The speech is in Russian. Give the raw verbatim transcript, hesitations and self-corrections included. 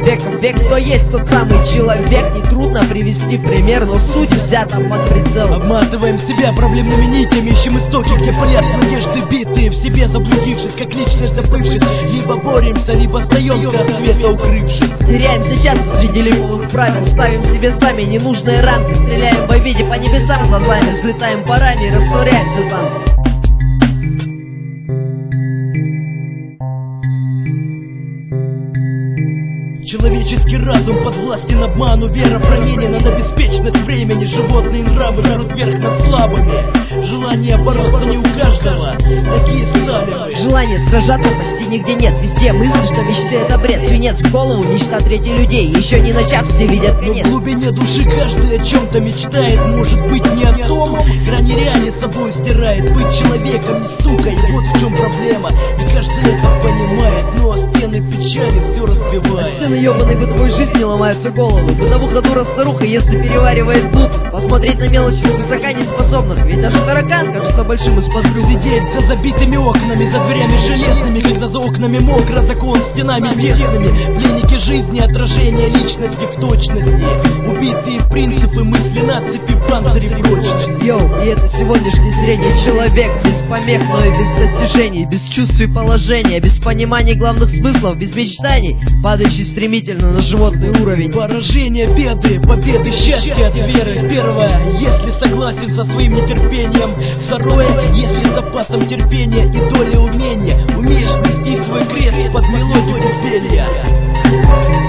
века в век. Кто есть тот самый человек? Нетрудно привести пример, но суть взята под прицел. Обматываем себя проблемными нитями, ищем истоки, где палят надежды битые, в себе заблудившись, как личность забывшись. Либо боремся, либо остаемся от света укрывшись. Теряемся часто среди ленивых правил, ставим себе сами ненужные рамки, стреляем в обиде по небесам глазами, взлетаем парами и растворяемся там. Человеческий разум подвластен обману, вера променена на беспечность времени. Животные нравы берут верх над слабыми. Желание бороться не у каждого, такие стали. Желание сражаться почти нигде нет. Везде мысль, что мечты это бред. Свинец в голову, мечта трети людей. Еще не начав, все видят конец. Но в глубине души каждый о чем-то мечтает. Может быть не о том, грани реали собой стирает. Быть человеком не сукой, вот в чем проблема. И каждый это понимает, но стены печали все разбивает. Стены ебаной бытовой жизни ломаются головы. Бытовуха дура старуха, если переваривает блуд. Посмотреть на мелочи свысока не способных. Ведь даже таракан кажется большим из-под брюк. Сидеть за забитыми окнами, за дверями железными, когда за окнами мокро, закон стенами тесными. Пленники жизни, отражение личности в точности. Убитые принципы мысли на цепи панцири прочности. Йоу, и это сегодняшний средний человек. Без помех, но и без достижений. Без чувств и положения, без понимания главных смыслов, без мечтаний, падающий стремительно на животный уровень. Поражение, беды, победы, счастье от веры. Первое, если согласен со своим нетерпением. Второе, если с запасом терпения и доли умения умеешь нести свой крест под мелодию пения.